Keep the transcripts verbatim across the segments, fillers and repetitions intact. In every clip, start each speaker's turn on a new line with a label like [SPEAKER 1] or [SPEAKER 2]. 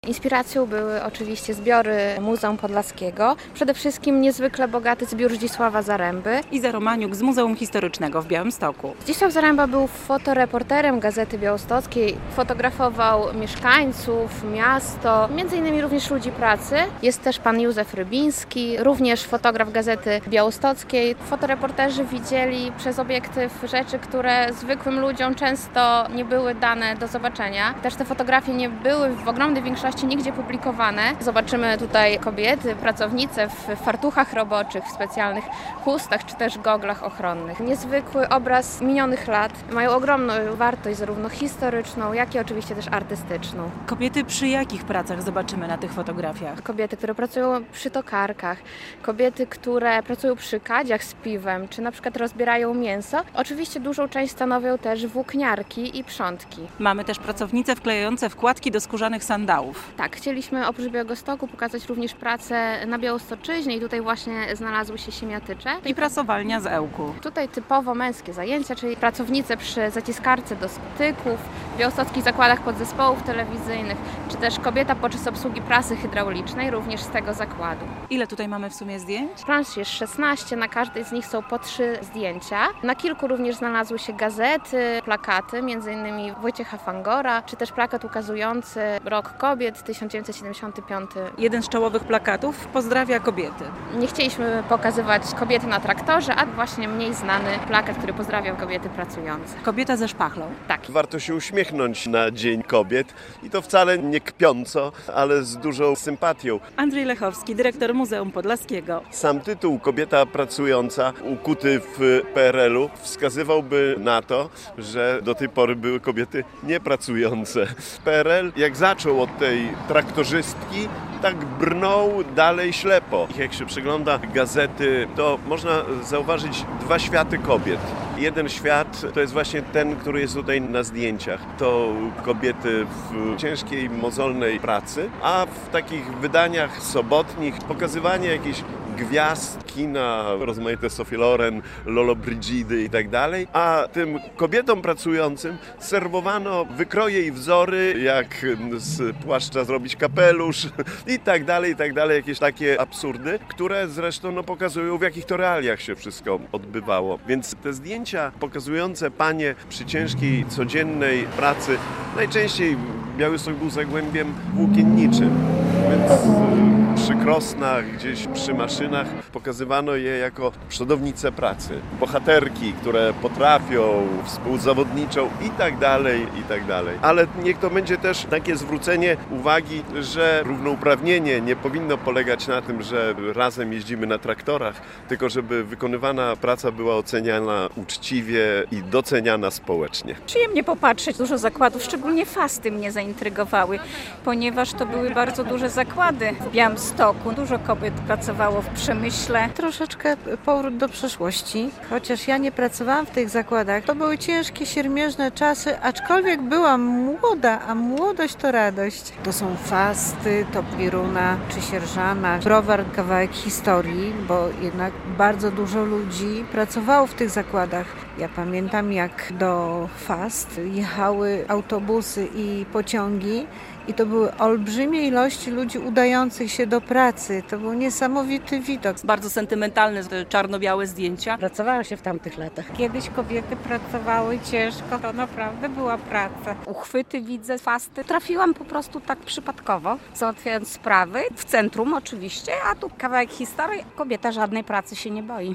[SPEAKER 1] Inspiracją były oczywiście zbiory Muzeum Podlaskiego, przede wszystkim niezwykle bogaty zbiór Zdzisława Zaręby.
[SPEAKER 2] Iza Romaniuk z Muzeum Historycznego w Białymstoku.
[SPEAKER 1] Zdzisław Zaręba był fotoreporterem Gazety Białostockiej, fotografował mieszkańców, miasto, między innymi również ludzi pracy. Jest też pan Józef Rybiński, również fotograf Gazety Białostockiej. Fotoreporterzy widzieli przez obiektyw rzeczy, które zwykłym ludziom często nie były dane do zobaczenia. Też te fotografie nie były w ogromnej większości nigdzie publikowane. Zobaczymy tutaj kobiety, pracownice w fartuchach roboczych, w specjalnych chustach czy też goglach ochronnych. Niezwykły obraz minionych lat. Mają ogromną wartość zarówno historyczną, jak i oczywiście też artystyczną.
[SPEAKER 2] Kobiety przy jakich pracach zobaczymy na tych fotografiach?
[SPEAKER 1] Kobiety, które pracują przy tokarkach, kobiety, które pracują przy kadziach z piwem, czy na przykład rozbierają mięso. Oczywiście dużą część stanowią też włókniarki i przątki.
[SPEAKER 2] Mamy też pracownice wklejające wkładki do skórzanych sandałów.
[SPEAKER 1] Tak, chcieliśmy oprócz Białegostoku pokazać również pracę na Białostoczyźnie i tutaj właśnie znalazły się siemiatycze.
[SPEAKER 2] I prasowalnia z Ełku.
[SPEAKER 1] Tutaj typowo męskie zajęcia, czyli pracownice przy zaciskarce do styków, w białostockich zakładach podzespołów telewizyjnych, czy też kobieta podczas obsługi prasy hydraulicznej, również z tego zakładu.
[SPEAKER 2] Ile tutaj mamy w sumie zdjęć?
[SPEAKER 1] Plansz jest szesnaście, na każdej z nich są po trzy zdjęcia. Na kilku również znalazły się gazety, plakaty, między innymi Wojciecha Fangora, czy też plakat ukazujący Rok Kobiet tysiąc dziewięćset siedemdziesiąty piąty.
[SPEAKER 2] Jeden z czołowych plakatów pozdrawia kobiety.
[SPEAKER 1] Nie chcieliśmy pokazywać kobiety na traktorze, a właśnie mniej znany plakat, który pozdrawiał kobiety pracujące.
[SPEAKER 2] Kobieta ze szpachlą.
[SPEAKER 1] Tak.
[SPEAKER 3] Warto się uśmiechnąć na Dzień Kobiet i to wcale nie kpiąco, ale z dużą sympatią.
[SPEAKER 2] Andrzej Lechowski, dyrektor Muzeum Podlaskiego.
[SPEAKER 3] Sam tytuł Kobieta pracująca, ukuty w P R L u, wskazywałby na to, że do tej pory były kobiety niepracujące. P R L jak zaczął od tej traktorzystki, tak brnął dalej ślepo. Jak się przegląda gazety, to można zauważyć dwa światy kobiet. Jeden świat to jest właśnie ten, który jest tutaj na zdjęciach. To kobiety w ciężkiej, mozolnej pracy, a w takich wydaniach sobotnich pokazywanie jakichś gwiazd kina, rozmaite Sophie Loren, Lolo Brigidy i tak dalej, a tym kobietom pracującym serwowano wykroje i wzory, jak z płaszcza zrobić kapelusz i tak dalej, i tak dalej, jakieś takie absurdy, które zresztą no, pokazują, w jakich to realiach się wszystko odbywało. Więc te zdjęcia pokazujące panie przy ciężkiej, codziennej pracy, najczęściej Białystok był zagłębiem włókienniczym, więc przy krosnach, gdzieś przy maszynach pokazywano je jako przodownice pracy. Bohaterki, które potrafią, współzawodniczą i tak dalej, i tak dalej. Ale niech to będzie też takie zwrócenie uwagi, że równouprawnienie nie powinno polegać na tym, że razem jeździmy na traktorach, tylko żeby wykonywana praca była oceniana uczciwie i doceniana społecznie.
[SPEAKER 4] Przyjemnie popatrzeć, dużo zakładów, szczególnie fasty mnie zaintrygowały, ponieważ to były bardzo duże zakłady w Białymstoku. Dużo kobiet pracowało w przemyśle.
[SPEAKER 5] Troszeczkę powrót do przeszłości, chociaż ja nie pracowałam w tych zakładach. To były ciężkie, siermiężne czasy, aczkolwiek byłam młoda, a młodość to radość. To są fasty, to Piruna czy Sierżana, browar, kawałek historii, bo jednak bardzo dużo ludzi pracowało w tych zakładach. Ja pamiętam, jak do fast jechały autobusy i pociągi i to były olbrzymie ilości ludzi udających się do pracy. To był niesamowity widok.
[SPEAKER 2] Bardzo sentymentalne, te czarno-białe zdjęcia.
[SPEAKER 6] Pracowało się w tamtych latach.
[SPEAKER 7] Kiedyś kobiety pracowały ciężko, to naprawdę była praca.
[SPEAKER 4] Uchwyty widzę, fasty. Trafiłam po prostu tak przypadkowo, załatwiając sprawy. W centrum oczywiście, a tu kawałek historii. Kobieta żadnej pracy się nie boi.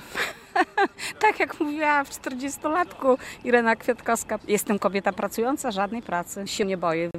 [SPEAKER 4] Tak jak mówiła w czterdziestolatku Irena Kwiatkowska, jestem kobieta pracująca, żadnej pracy się nie boję.